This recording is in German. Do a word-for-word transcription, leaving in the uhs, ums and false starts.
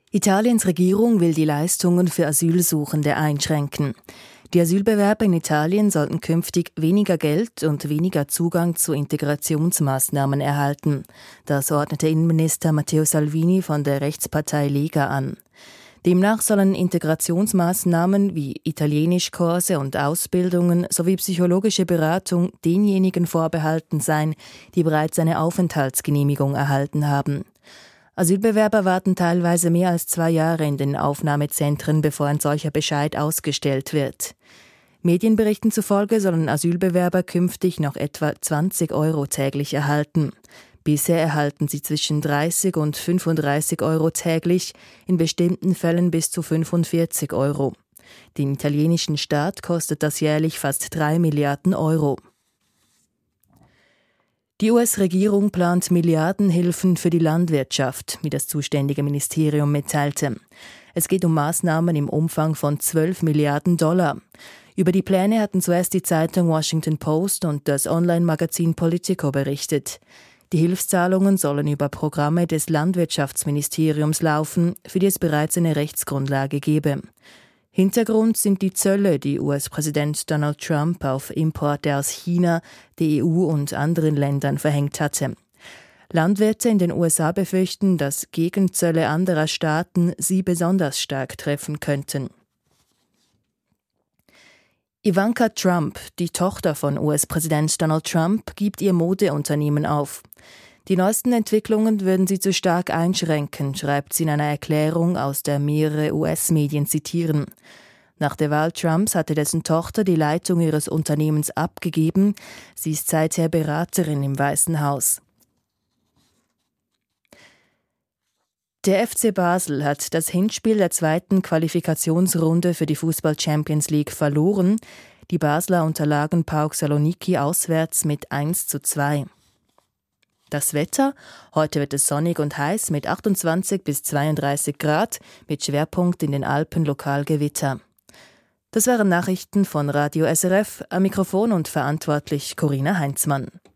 Italiens Regierung will die Leistungen für Asylsuchende einschränken. Die Asylbewerber in Italien sollten künftig weniger Geld und weniger Zugang zu Integrationsmaßnahmen erhalten. Das ordnete Innenminister Matteo Salvini von der Rechtspartei Lega an. Demnach sollen Integrationsmaßnahmen wie Italienischkurse und Ausbildungen sowie psychologische Beratung denjenigen vorbehalten sein, die bereits eine Aufenthaltsgenehmigung erhalten haben. Asylbewerber warten teilweise mehr als zwei Jahre in den Aufnahmezentren, bevor ein solcher Bescheid ausgestellt wird. Medienberichten zufolge sollen Asylbewerber künftig noch etwa zwanzig Euro täglich erhalten. Bisher erhalten sie zwischen dreißig und fünfunddreißig Euro täglich, in bestimmten Fällen bis zu fünfundvierzig Euro. Den italienischen Staat kostet das jährlich fast drei Milliarden Euro. Die U S-Regierung plant Milliardenhilfen für die Landwirtschaft, wie das zuständige Ministerium mitteilte. Es geht um Maßnahmen im Umfang von zwölf Milliarden Dollar. Über die Pläne hatten zuerst die Zeitung Washington Post und das Online-Magazin Politico berichtet. Die Hilfszahlungen sollen über Programme des Landwirtschaftsministeriums laufen, für die es bereits eine Rechtsgrundlage gebe. Hintergrund sind die Zölle, die U S-Präsident Donald Trump auf Importe aus China, der E U und anderen Ländern verhängt hatte. Landwirte in den U S A befürchten, dass Gegenzölle anderer Staaten sie besonders stark treffen könnten. Ivanka Trump, die Tochter von U S-Präsident Donald Trump, gibt ihr Modeunternehmen auf. Die neuesten Entwicklungen würden sie zu stark einschränken, schreibt sie in einer Erklärung, aus der mehrere U S-Medien zitieren. Nach der Wahl Trumps hatte dessen Tochter die Leitung ihres Unternehmens abgegeben. Sie ist seither Beraterin im Weißen Haus. Der F C Basel hat das Hinspiel der zweiten Qualifikationsrunde für die Fußball-Champions League verloren. Die Basler unterlagen PAOK Saloniki auswärts mit eins zu zwei. Das Wetter: Heute wird es sonnig und heiß mit achtundzwanzig bis zweiunddreißig Grad, mit Schwerpunkt in den Alpen Lokalgewitter. Das waren Nachrichten von Radio S R F, am Mikrofon und verantwortlich Corinna Heinzmann.